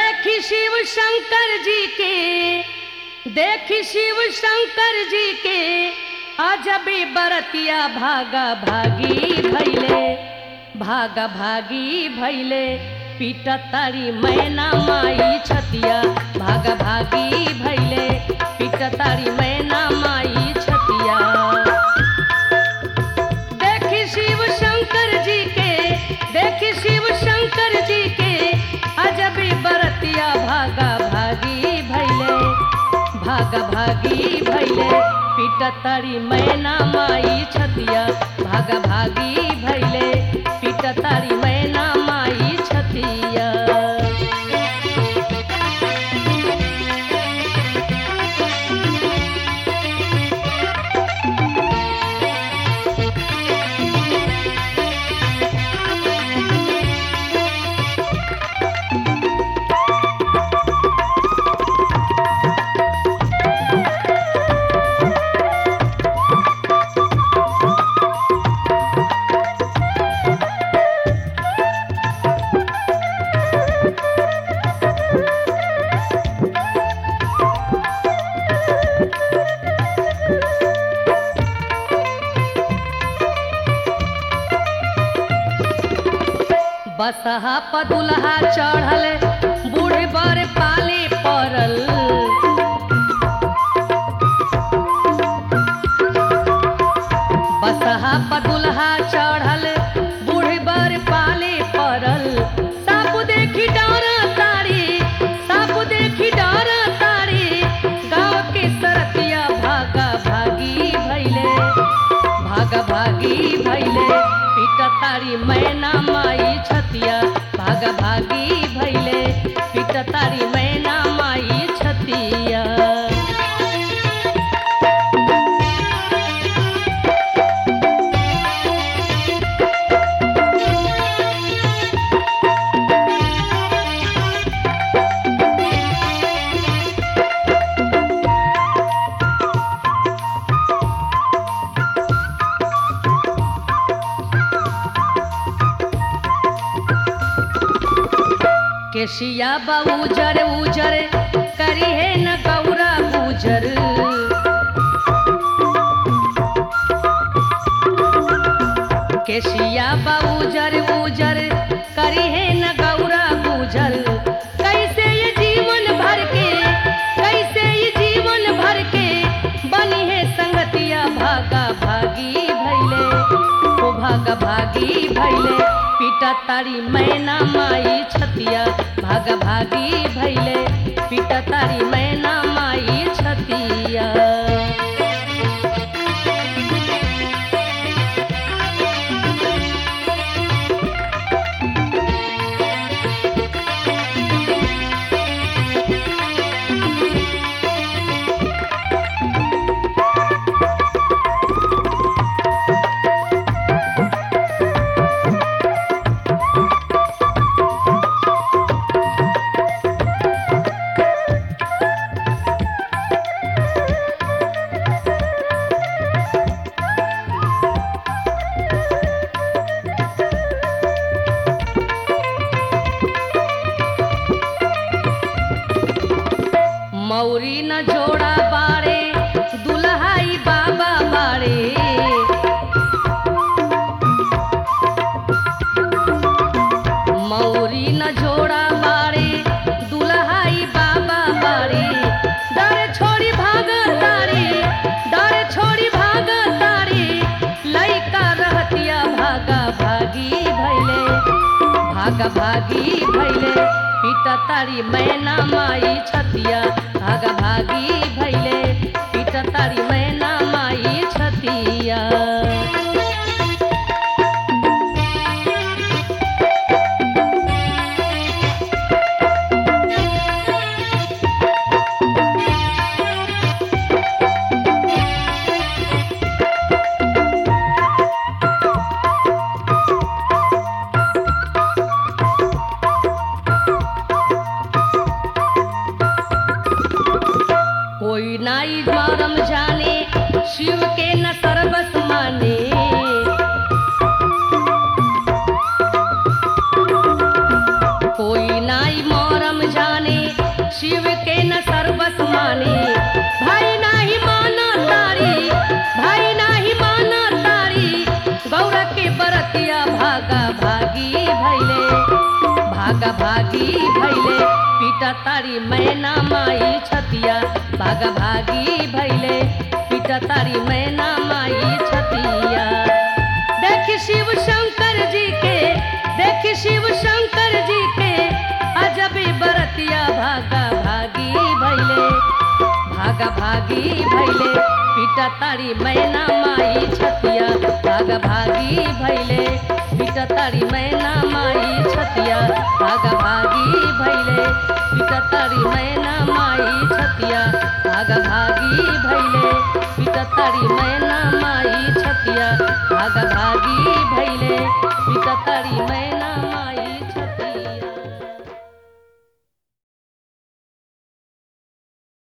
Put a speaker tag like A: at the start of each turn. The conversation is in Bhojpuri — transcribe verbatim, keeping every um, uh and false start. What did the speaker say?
A: देखी शिव शंकर जी के, देखी शिव शंकर जी के अजबी बरतिया भागा भागी भैले, भागा भागी भैले पीट तारी मैना माई छतिया, भागा भागी भैले पीट तारी मैना माई छतिया। देखी शिव शंकर जी के, देखी शिव शंकर जी के अजबी बरतिया भागा भागी भैले, भागा भागी भैले पीट तारी मैना माई छतिया, भागा भागी भैले पीट तारी मैना माई छतिया। बसहा पदुलहा चढ़ल बूढ़े बर पाले पड़ल, बसहा पदुलहा चढ़ल बूढ़े बर पाले पड़ल। साप देखी डर तारी, साप देखी डर तारी गाँव के सरतिया भागा भागी भैले, भागा भागी भैले पीट तारी मैना माई छतिया, भागा भागी भैले पीट तारी मैना माई छतिया। केशिया बा उजर उजर करी है न गौरा गुजर, केशिया बा उजर उजर करी है न गौरा गुजर। कैसे ये जीवन भर के, कैसे ये जीवन भर के बनी है संगतिया, भागा भागी भैले ओ भागा भागी भैले पीट तारी मैना माई छतिया, भागा भागी भैले पीट तारी मैना माई छतिया। मौरी न जोड़ा बारे दुल्हाई बाबा बारे, मौरी न जोड़ा बारे दुल्हाई बाबा बारे। डर छोड़ी भाग तारे, डर छोड़ी भाग तारे लइका रहतिया, भागा भागी भैले, भागा भागी भैले पीट तारी मैना माई छतिया, भागा भागी भैले पीट तारी मैना माई छतिया। कोई नाई मरम जाने शिव के न सर्वस माने, कोई नाई मरम जाने भागा भागी भैले पीटा तारी मैना माई छतिया भागा भागी भैले पीटा तारी मैना माई छतिया। देख शिव शंकर जी के देख शिव शंकर जी के अजबी बरतिया भागा भागी भैले भागा भागी भैले पीटा तारी मैना माई छतिया भागा भागी भैले पीटा तारी मैना माई छतिया भागा भागी भैले पीटा तारी मैना माई छतिया भागा भागी भैले पीटा तारी मैना माई छतिया भागा भागी भैले पीटा तारी मैना